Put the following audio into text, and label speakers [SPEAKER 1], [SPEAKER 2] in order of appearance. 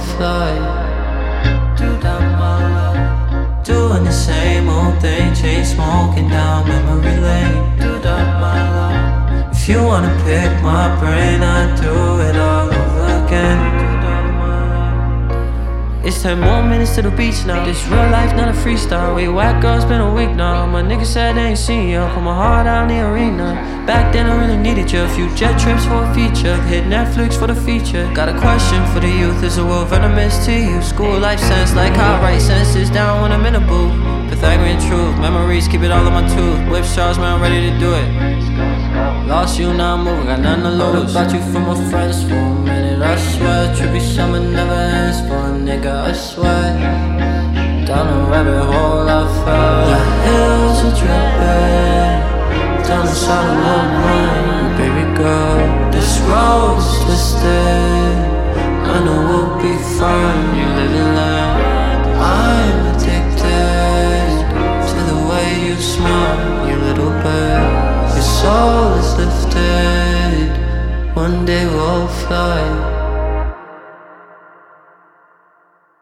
[SPEAKER 1] fly. Do that, my love. Doing the same old thing, chain smoking down memory lane. Do that, my love. If you wanna pick my brain, I'd do it all over again. It's 10 more minutes to the beach now. This real life, not a freestyle. Wait, whack girl, it's been a week now. My nigga said they ain't seen you. Put my heart out in the arena. Back then I really needed you. A few jet trips for a feature. Hit Netflix for the feature. Got a question for the youth. Is the world venomous to you? School life sense, like how I write sentences down when I'm in a booth. Pythagorean truth, memories, keep it all in my tooth. Whip stars, man, I'm ready to do it. Lost you, now I'm moving, got nothing to lose. About you from my friends for a minute, I swear. Trippy summer never ends for a nigga, I swear. Down a rabbit hole I fell. The hills are dripping down the side of my mind. Baby girl, this road's twisted, I know we'll be fine. You live in life, I'm addicted to the way you smile, you little bird. Your soul is lifted, one day we'll fly.